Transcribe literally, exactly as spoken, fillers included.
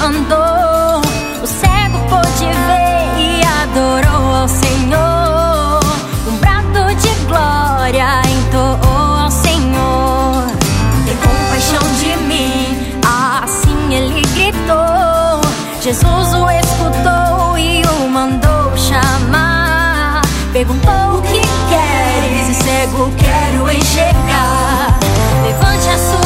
andou. O cego pôde ver e adorou ao Senhor. Um brado de glória entoou ao Senhor. Tem compaixão de mim, assim ele gritou. Jesus o escutou e o mandou chamar. Perguntou: o que queres? E cego: quero enxergar. Levante a sua